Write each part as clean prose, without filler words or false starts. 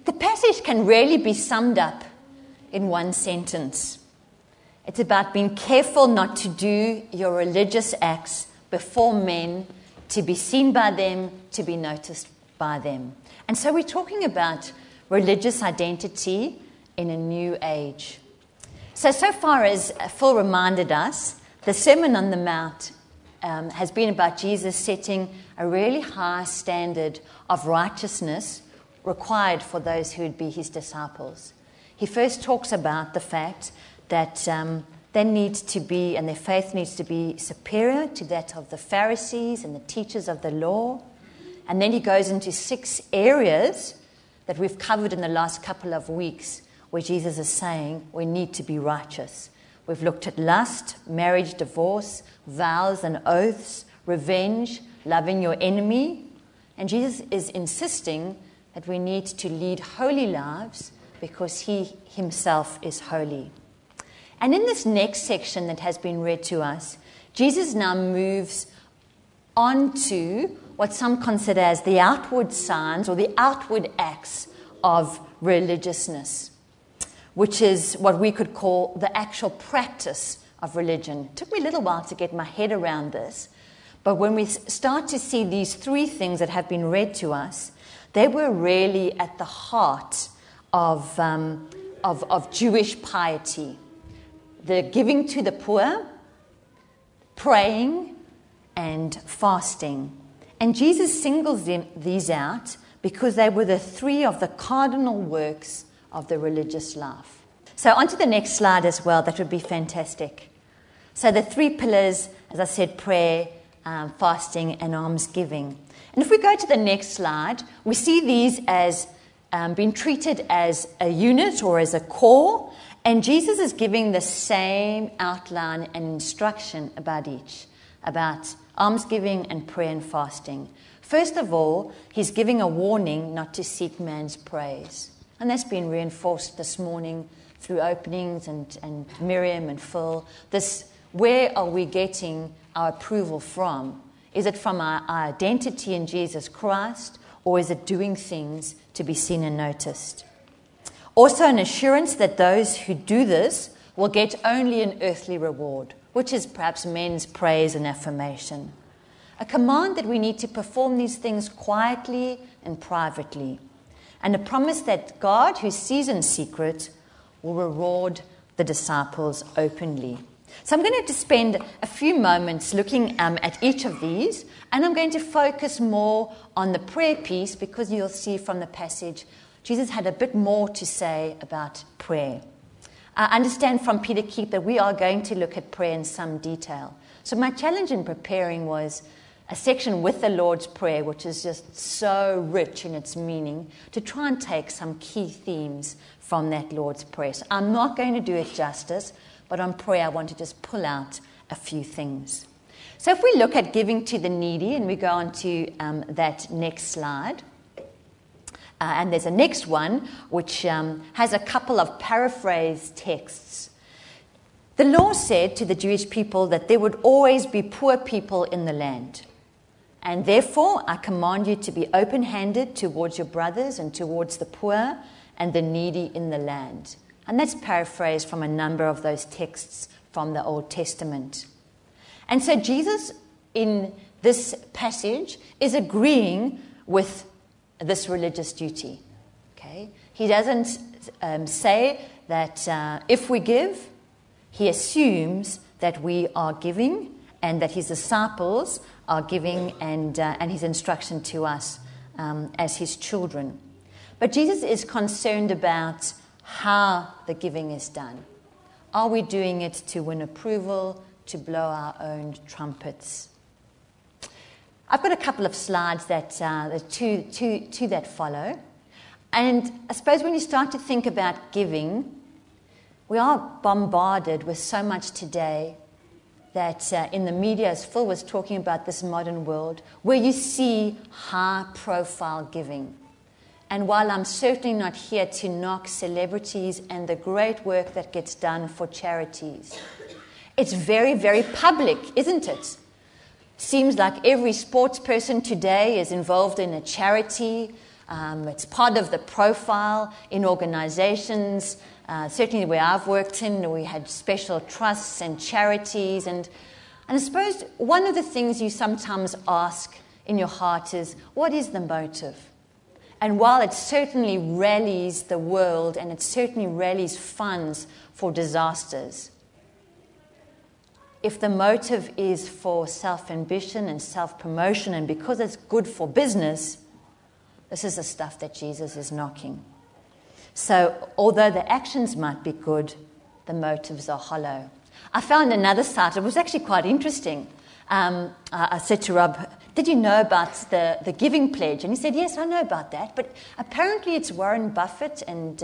The passage can really be summed up in one sentence. It's about being careful not to do your religious acts before men, to be seen by them, to be noticed by them. And so we're talking about religious identity in a new age. So far as Phil reminded us, the Sermon on the Mount has been about Jesus setting a really high standard of righteousness required for those who would be his disciples. He first talks about the fact that they need to be, and their faith needs to be superior to that of the Pharisees and the teachers of the law. And then he goes into 6 areas that we've covered in the last couple of weeks where Jesus is saying we need to be righteous. We've looked at lust, marriage, divorce, vows and oaths, revenge, loving your enemy. And Jesus is insisting that we need to lead holy lives because he himself is holy. And in this next section that has been read to us, Jesus now moves on to what some consider as the outward signs or the outward acts of religiousness, which is what we could call the actual practice of religion. It took me a little while to get my head around this, but when we start to see these 3 things that have been read to us, they were really at the heart of Jewish piety. The giving to the poor, praying, and fasting. And Jesus singles these out because they were the 3 of the cardinal works of the religious life. So on to the next slide as well. That would be fantastic. So the 3 pillars, as I said, prayer, fasting, and almsgiving. And if we go to the next slide, we see these as being treated as a unit or as a core. And Jesus is giving the same outline and instruction about each, about almsgiving and prayer and fasting. First of all, he's giving a warning not to seek man's praise. And that's been reinforced this morning through openings and Miriam and Phil. Where are we getting our approval from? Is it from our identity in Jesus Christ, or is it doing things to be seen and noticed? Also an assurance that those who do this will get only an earthly reward, which is perhaps men's praise and affirmation. A command that we need to perform these things quietly and privately. And a promise that God, who sees in secret, will reward the disciples openly. So I'm going to spend a few moments looking at each of these, and I'm going to focus more on the prayer piece because you'll see from the passage Jesus had a bit more to say about prayer. I understand from Peter Keep that we are going to look at prayer in some detail. So my challenge in preparing was a section with the Lord's Prayer, which is just so rich in its meaning, to try and take some key themes from that Lord's Prayer. So I'm not going to do it justice, but on prayer I want to just pull out a few things. So if we look at giving to the needy, and we go on to that next slide, and there's a next one which has a couple of paraphrased texts. The law said to the Jewish people that there would always be poor people in the land. And therefore, I command you to be open-handed towards your brothers and towards the poor and the needy in the land. And that's paraphrased from a number of those texts from the Old Testament. And so Jesus, in this passage, is agreeing with this religious duty. Okay? He doesn't say that if we give, he assumes that we are giving and that his disciples are giving and his instruction to us as his children. But Jesus is concerned about how the giving is done. Are we doing it to win approval, to blow our own trumpets? I've got a couple of slides that to that follow. And I suppose when you start to think about giving, we are bombarded with so much today that in the media, as Phil was talking about this modern world, where you see high-profile giving. And while I'm certainly not here to knock celebrities and the great work that gets done for charities, it's very, very public, isn't it? Seems like every sports person today is involved in a charity. It's part of the profile in organizations. Certainly where I've worked in, we had special trusts and charities. And I suppose one of the things you sometimes ask in your heart is, what is the motive? And while it certainly rallies the world and it certainly rallies funds for disasters, if the motive is for self-ambition and self-promotion and because it's good for business, this is the stuff that Jesus is knocking. So although the actions might be good, the motives are hollow. I found another site. It was actually quite interesting. I said to Rob, did you know about the Giving Pledge? And he said, yes, I know about that. But apparently it's Warren Buffett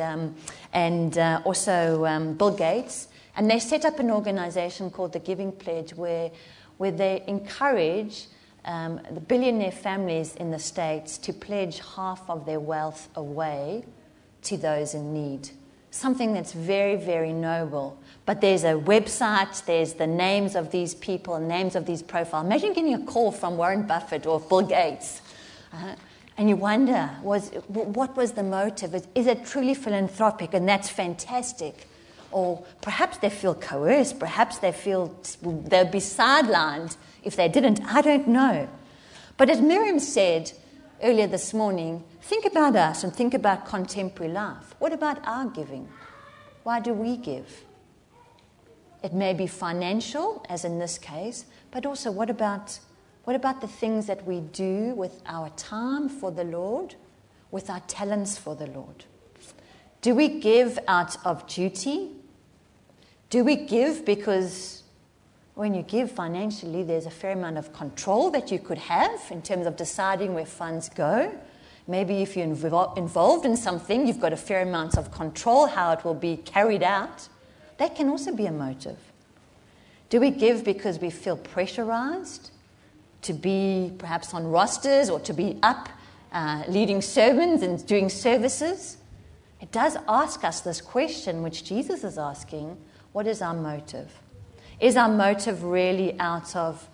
and also Bill Gates. And they set up an organization called the Giving Pledge where they encourage the billionaire families in the States to pledge half of their wealth away to those in need. Something that's very, very noble. But there's a website, there's the names of these people, names of these profiles. Imagine getting a call from Warren Buffett or Bill Gates. And you wonder, what was the motive? Is it truly philanthropic? And that's fantastic. Or perhaps they feel coerced. Perhaps they feel they'll be sidelined if they didn't. I don't know. But as Miriam said earlier this morning, think about us and think about contemporary life. What about our giving? Why do we give? It may be financial, as in this case, but also what about the things that we do with our time for the Lord, with our talents for the Lord? Do we give out of duty? Do we give because when you give financially, there's a fair amount of control that you could have in terms of deciding where funds go? Maybe if you're involved in something, you've got a fair amount of control how it will be carried out. That can also be a motive. Do we give because we feel pressurized to be perhaps on rosters or to be up leading sermons and doing services? It does ask us this question, which Jesus is asking, what is our motive? Is our motive really out of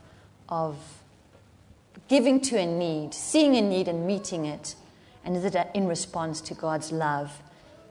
giving to a need, seeing a need and meeting it? And is it in response to God's love?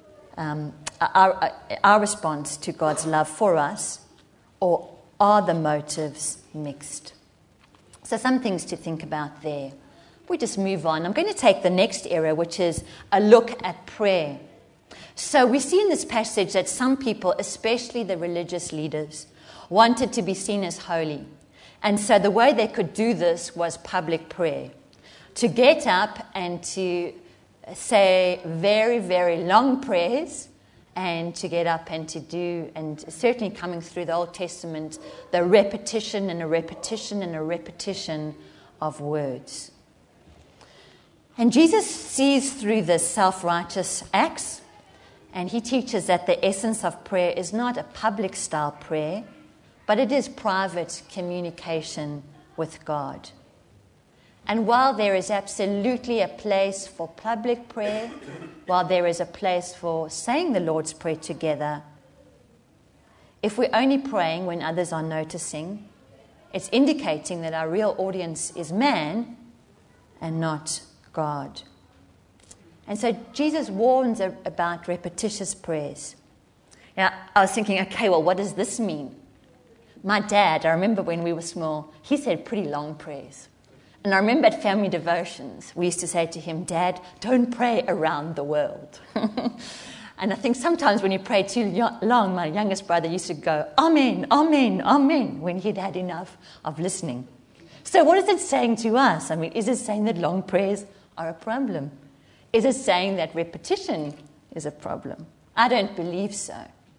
Our response to God's love for us, or are the motives mixed? So some things to think about there. We just move on. I'm going to take the next area, which is a look at prayer. So we see in this passage that some people, especially the religious leaders, wanted to be seen as holy. And so the way they could do this was public prayer. To get up and to say very, very long prayers, and to get up and to do, and certainly coming through the Old Testament, the repetition and a repetition and a repetition of words. And Jesus sees through the self-righteous acts, and he teaches that the essence of prayer is not a public style prayer, but it is private communication with God. And while there is absolutely a place for public prayer, while there is a place for saying the Lord's Prayer together, if we're only praying when others are noticing, it's indicating that our real audience is man and not God. And so Jesus warns about repetitious prayers. Now, I was thinking, okay, well, what does this mean? My dad, I remember when we were small, he said pretty long prayers. And I remember at family devotions, we used to say to him, Dad, don't pray around the world. And I think sometimes when you pray too long, my youngest brother used to go, Amen, Amen, Amen, when he'd had enough of listening. So what is it saying to us? I mean, is it saying that long prayers are a problem? Is it saying that repetition is a problem? I don't believe so.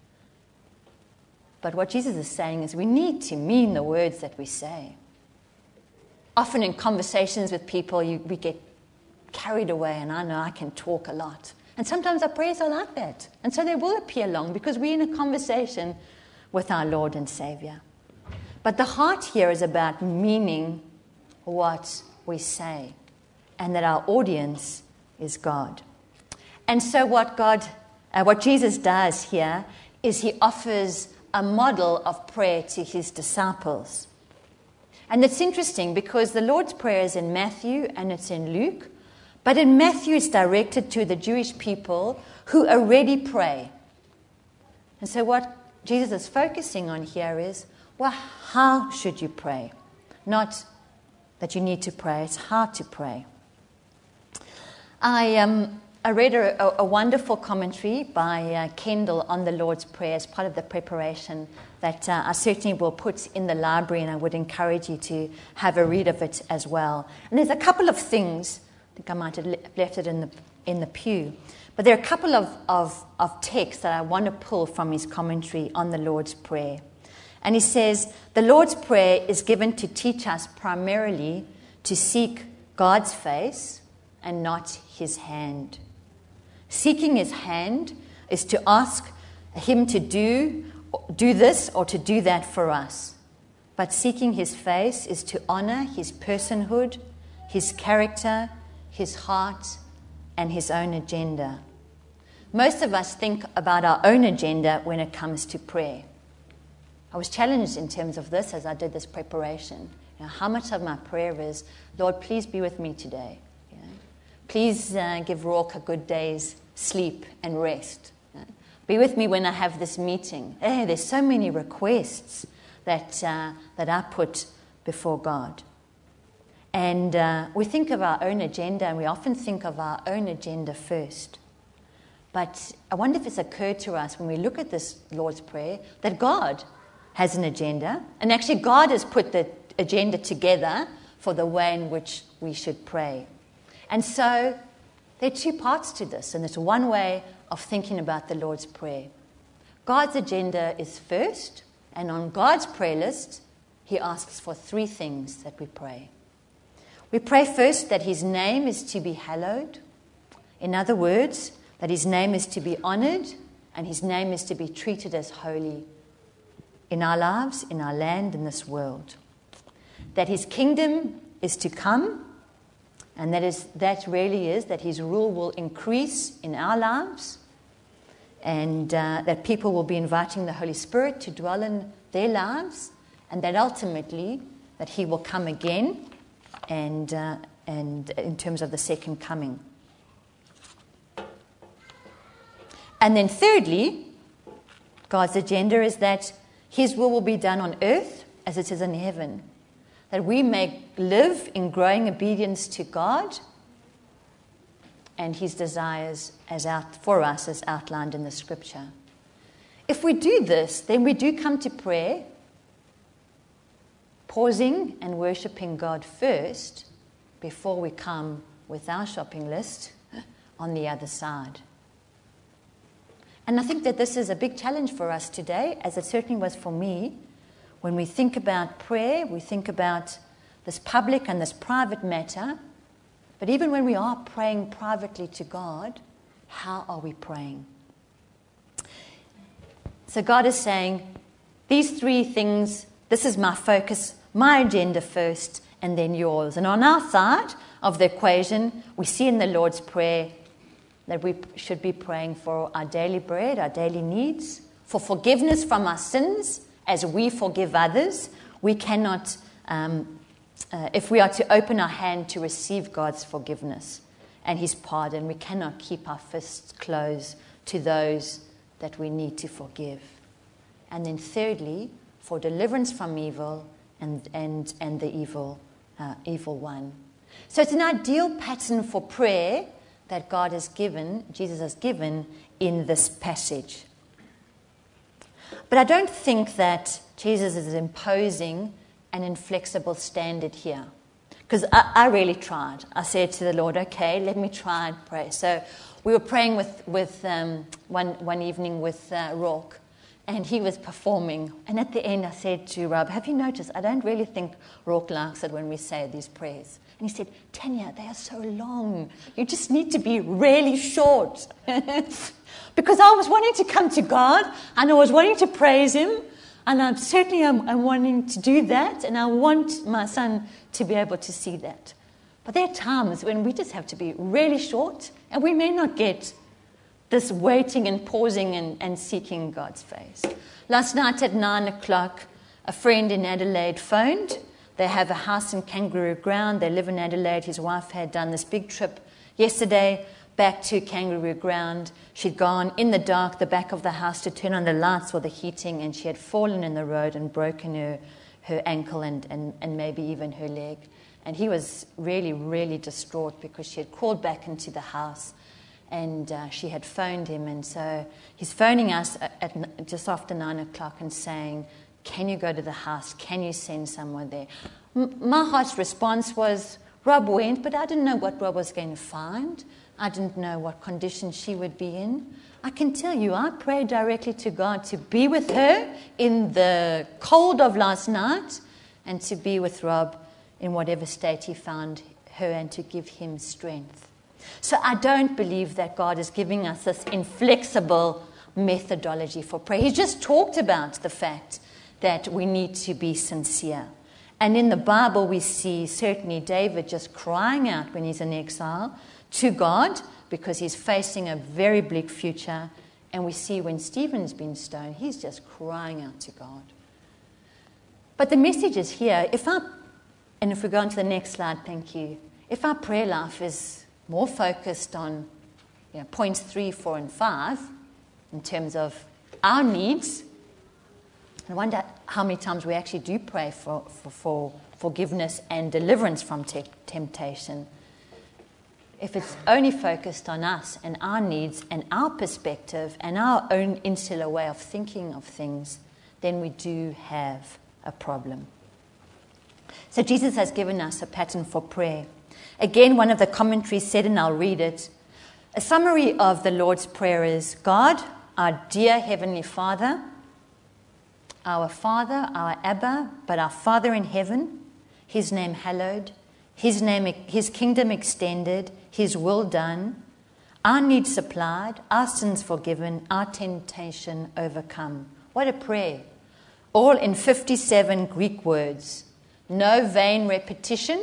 But what Jesus is saying is we need to mean the words that we say. Often in conversations with people, we get carried away, and I know I can talk a lot. And sometimes our prayers are like that. And so they will appear long because we're in a conversation with our Lord and Savior. But the heart here is about meaning what we say, and that our audience is God. And so what Jesus does here is he offers a model of prayer to his disciples. And it's interesting because the Lord's Prayer is in Matthew and it's in Luke, But in Matthew, it's directed to the Jewish people who already pray. And so what Jesus is focusing on here is, well, how should you pray? Not that you need to pray, it's how to pray. I read a wonderful commentary by Kendall on the Lord's Prayer as part of the preparation that I certainly will put in the library, and I would encourage you to have a read of it as well. And there's a couple of things, I think I might have left it in the pew, but there are a couple of texts that I want to pull from his commentary on the Lord's Prayer. And he says, the Lord's Prayer is given to teach us primarily to seek God's face and not his hand. Seeking his hand is to ask him to do this or to do that for us. But seeking his face is to honor his personhood, his character, his heart, and his own agenda. Most of us think about our own agenda when it comes to prayer. I was challenged in terms of this as I did this preparation. How much of my prayer is, Lord, please be with me today. Please give Rourke a good day's sleep and rest. Be with me when I have this meeting. There's so many requests that I put before God. And we think of our own agenda, and we often think of our own agenda first. But I wonder if it's occurred to us when we look at this Lord's Prayer that God has an agenda, and actually God has put the agenda together for the way in which we should pray. And so there are two parts to this, and it's one way of thinking about the Lord's Prayer. God's agenda is first, and on God's prayer list, he asks for three things that we pray. We pray first that his name is to be hallowed. In other words, that his name is to be honored, and his name is to be treated as holy in our lives, in our land, in this world. That his kingdom is to come, and that really is that his rule will increase in our lives, and that people will be inviting the Holy Spirit to dwell in their lives, and that ultimately that he will come again, and in terms of the second coming. And then thirdly, God's agenda is that his will be done on earth as it is in heaven. That we may live in growing obedience to God and his desires for us as outlined in the scripture. If we do this, then we do come to prayer, pausing and worshipping God first before we come with our shopping list on the other side. And I think that this is a big challenge for us today, as it certainly was for me. When we think about prayer, we think about this public and this private matter. But even when we are praying privately to God, how are we praying? So God is saying, these three things, this is my focus, my agenda first, and then yours. And on our side of the equation, we see in the Lord's Prayer that we should be praying for our daily bread, our daily needs, for forgiveness from our sins as we forgive others. We cannot, if we are to open our hand to receive God's forgiveness and his pardon, we cannot keep our fists closed to those that we need to forgive. And then thirdly, for deliverance from evil and the evil one. So it's an ideal pattern for prayer that God has given, Jesus has given in this passage. But I don't think that Jesus is imposing an inflexible standard here. Because I really tried. I said to the Lord, okay, let me try and pray. So we were praying with one evening with Rourke, and he was performing. And at the end I said to Rob, have you noticed, I don't really think Rourke likes it when we say these prayers. And he said, Tanya, they are so long. You just need to be really short. Because I was wanting to come to God, and I was wanting to praise him, and I'm wanting to do that, and I want my son to be able to see that. But there are times when we just have to be really short, and we may not get this waiting and pausing and seeking God's face. Last night at 9:00, a friend in Adelaide phoned. They have a house in Kangaroo Ground. They live in Adelaide. His wife had done this big trip Yesterday, back to Kangaroo Ground, she'd gone in the dark, the back of the house, to turn on the lights or the heating, and she had fallen in the road and broken her ankle and maybe even her leg. And he was really, really distraught because she had crawled back into the house and she had phoned him. And so he's phoning us at just after 9 o'clock and saying, can you go to the house? Can you send someone there? My heart's response was, Rob went, but I didn't know what Rob was going to find. I didn't know what condition she would be in. I can tell you, I prayed directly to God to be with her in the cold of last night and to be with Rob in whatever state he found her and to give him strength. So I don't believe that God is giving us this inflexible methodology for prayer. He just talked about the fact that we need to be sincere. And in the Bible, we see certainly David just crying out when he's in exile to God because he's facing a very bleak future. And we see when Stephen's been stoned, he's just crying out to God. But the message is here. If we go on to the next slide, thank you. If our prayer life is more focused on points 3, 4, and 5 in terms of our needs, I wonder how many times we actually do pray for forgiveness and deliverance from temptation. If it's only focused on us and our needs and our perspective and our own insular way of thinking of things, then we do have a problem. So Jesus has given us a pattern for prayer. Again, one of the commentaries said, and I'll read it, a summary of the Lord's Prayer is, God, our dear Heavenly Father, our Abba, but our Father in heaven, his name hallowed, his kingdom extended, his will done, our needs supplied, our sins forgiven, our temptation overcome. What a prayer. All in 57 Greek words. No vain repetition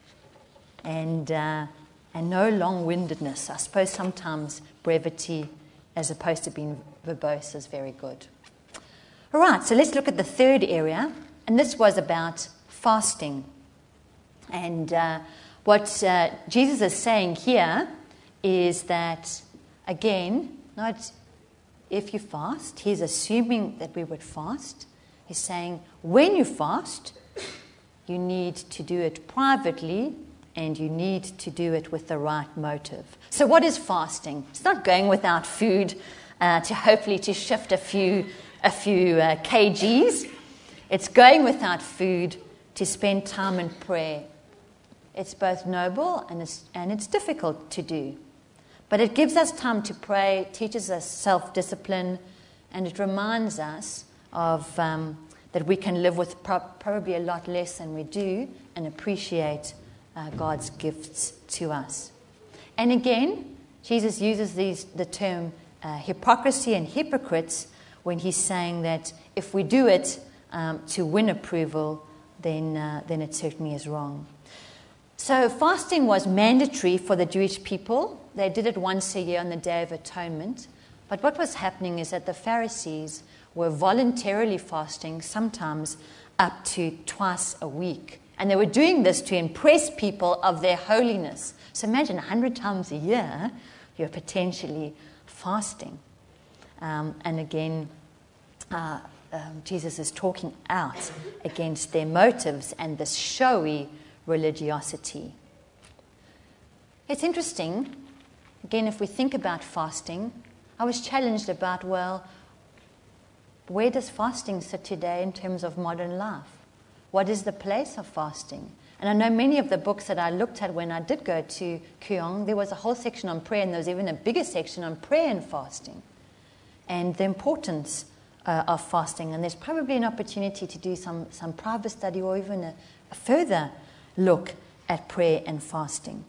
and no long-windedness. I suppose sometimes brevity as opposed to being verbose is very good. All right, so let's look at the third area, and this was about fasting. And what Jesus is saying here is that, again, not if you fast, he's assuming that we would fast. He's saying when you fast, you need to do it privately and you need to do it with the right motive. So what is fasting? It's not going without food to hopefully to shift a few kgs. It's going without food to spend time in prayer. It's both noble and it's difficult to do. But it gives us time to pray, teaches us self-discipline, and it reminds us of that we can live with probably a lot less than we do and appreciate God's gifts to us. And again, Jesus uses the term hypocrisy and hypocrites when he's saying that if we do it to win approval, then it certainly is wrong. So fasting was mandatory for the Jewish people. They did it once a year on the Day of Atonement. But what was happening is that the Pharisees were voluntarily fasting, sometimes up to twice a week. And they were doing this to impress people of their holiness. So imagine 100 times a year, you're potentially fasting. And again, Jesus is talking out against their motives and this showy religiosity. It's interesting, again, if we think about fasting, I was challenged about, well, where does fasting sit today in terms of modern life? What is the place of fasting? And I know many of the books that I looked at when I did go to Kyong, there was a whole section on prayer, and there was even a bigger section on prayer and fasting and the importance of fasting. And there's probably an opportunity to do some private study or even a further look at prayer and fasting.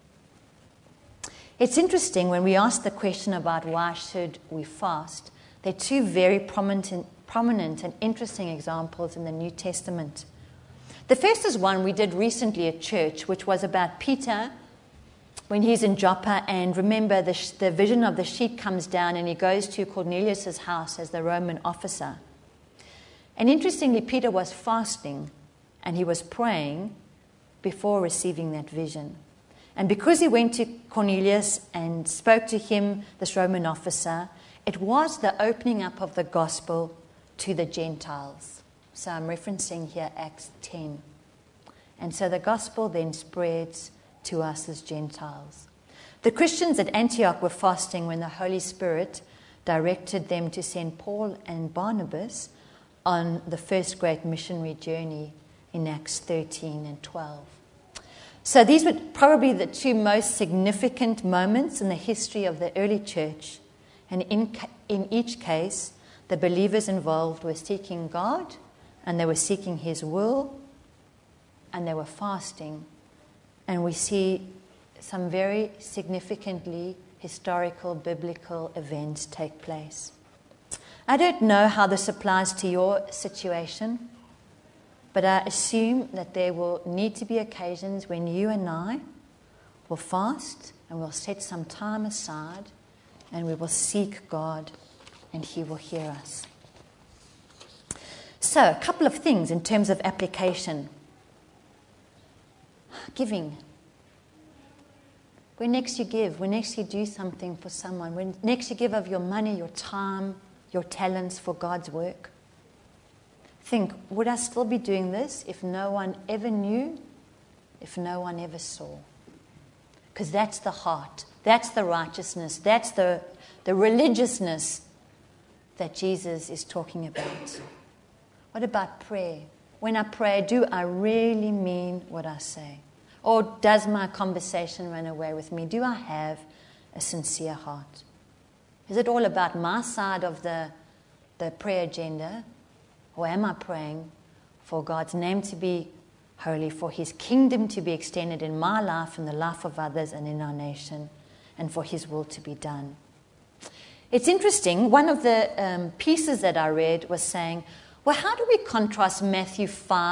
It's interesting when we ask the question about why should we fast, there are two very prominent and interesting examples in the New Testament. The first is one we did recently at church, which was about Peter when he's in Joppa, and remember the vision of the sheep comes down and he goes to Cornelius' house as the Roman officer. And interestingly, Peter was fasting and he was praying before receiving that vision. And because he went to Cornelius and spoke to him, this Roman officer, it was the opening up of the gospel to the Gentiles. So I'm referencing here Acts 10. And so the gospel then spreads to us as Gentiles. The Christians at Antioch were fasting when the Holy Spirit directed them to send Paul and Barnabas on the first great missionary journey in Acts 13 and 12. So these were probably the two most significant moments in the history of the early church. And in each case, the believers involved were seeking God, and they were seeking His will, and they were fasting. And we see some very significantly historical, biblical events take place. I don't know how this applies to your situation, but I assume that there will need to be occasions when you and I will fast and we'll set some time aside and we will seek God and He will hear us. So, a couple of things in terms of application. Giving. When next you give, when next you do something for someone, when next you give of your money, your time, your talents for God's work, think, would I still be doing this if no one ever knew, if no one ever saw? Because that's the heart, that's the righteousness, that's the religiousness that Jesus is talking about. What about prayer? When I pray, do I really mean what I say? Or does my conversation run away with me? Do I have a sincere heart? Is it all about my side of the prayer agenda? Or am I praying for God's name to be holy, for His kingdom to be extended in my life and the life of others and in our nation, and for His will to be done? It's interesting, one of the pieces that I read was saying, well, how do we contrast Matthew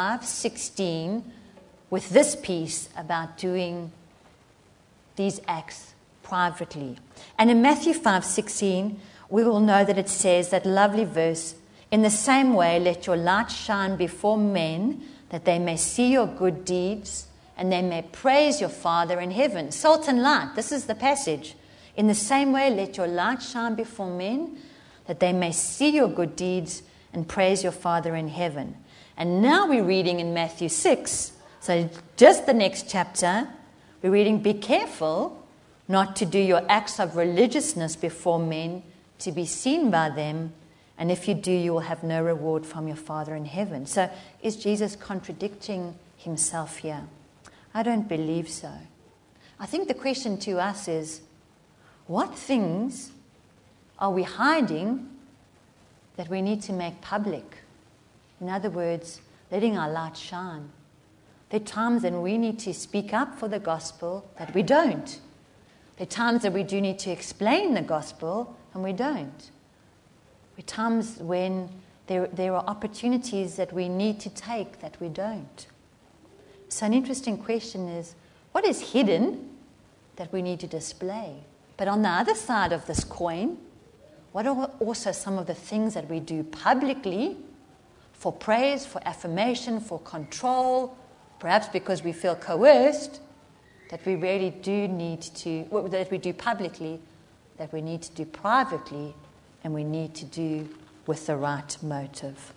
5:16 with this piece about doing these acts privately? And in Matthew 5:16, we will know that it says, that lovely verse, in the same way, let your light shine before men, that they may see your good deeds, and they may praise your Father in heaven. Salt and light, this is the passage. In the same way, let your light shine before men, that they may see your good deeds and praise your Father in heaven. And now we're reading in Matthew 6, so just the next chapter, we're reading, be careful not to do your acts of religiousness before men to be seen by them, and if you do, you will have no reward from your Father in heaven. So is Jesus contradicting Himself here? I don't believe so. I think the question to us is, what things are we hiding that we need to make public? In other words, letting our light shine. There are times when we need to speak up for the gospel that we don't. There are times that we do need to explain the gospel and we don't. There are times when there are opportunities that we need to take that we don't. So an interesting question is, what is hidden that we need to display? But on the other side of this coin, what are also some of the things that we do publicly for praise, for affirmation, for control, perhaps because we feel coerced, that we really do need to, that we do publicly, that we need to do privately, and we need to do with the right motive.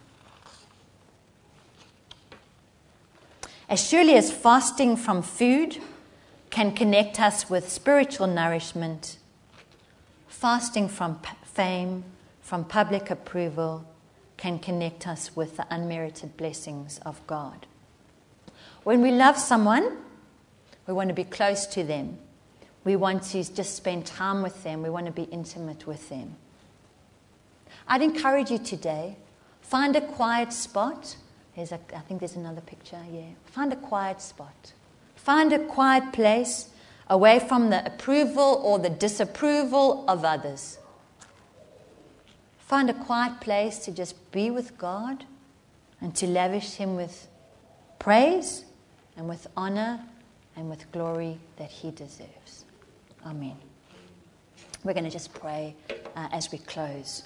As surely as fasting from food can connect us with spiritual nourishment, fasting from fame, from public approval, can connect us with the unmerited blessings of God. When we love someone, we want to be close to them. We want to just spend time with them. We want to be intimate with them. I'd encourage you today, find a quiet spot. I think there's another picture, yeah. Find a quiet spot. Find a quiet place away from the approval or the disapproval of others. Find a quiet place to just be with God and to lavish Him with praise and with honor and with glory that He deserves. Amen. We're going to just pray as we close.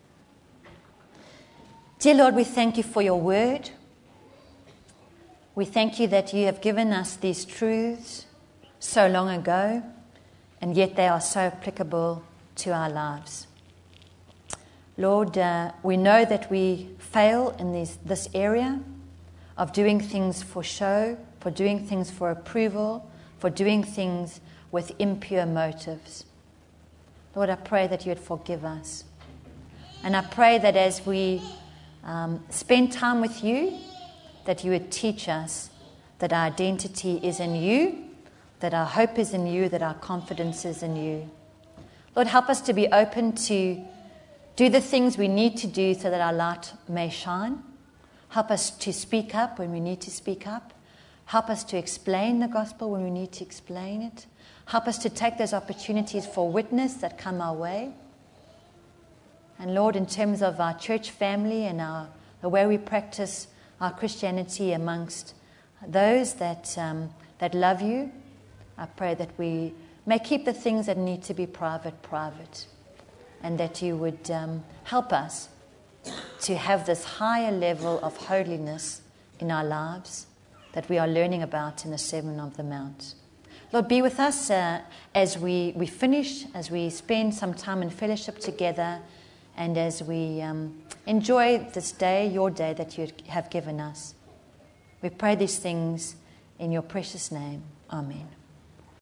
Dear Lord, we thank You for Your word. We thank You that You have given us these truths so long ago, and yet they are so applicable to our lives. Lord, we know that we fail in this area of doing things for show, for doing things for approval, for doing things with impure motives. Lord, I pray that you would forgive us. And I pray that as we spend time with you, that you would teach us that our identity is in you, that our hope is in you, that our confidence is in you. Lord, help us to be open to do the things we need to do so that our light may shine. Help us to speak up when we need to speak up. Help us to explain the gospel when we need to explain it. Help us to take those opportunities for witness that come our way. And Lord, in terms of our church family and the way we practice our Christianity amongst those that love you, I pray that we may keep the things that need to be private, and that you would help us to have this higher level of holiness in our lives that we are learning about in the Sermon on the Mount. Lord, be with us as we finish, as we spend some time in fellowship together, and as we enjoy this day, your day that you have given us. We pray these things in your precious name. Amen.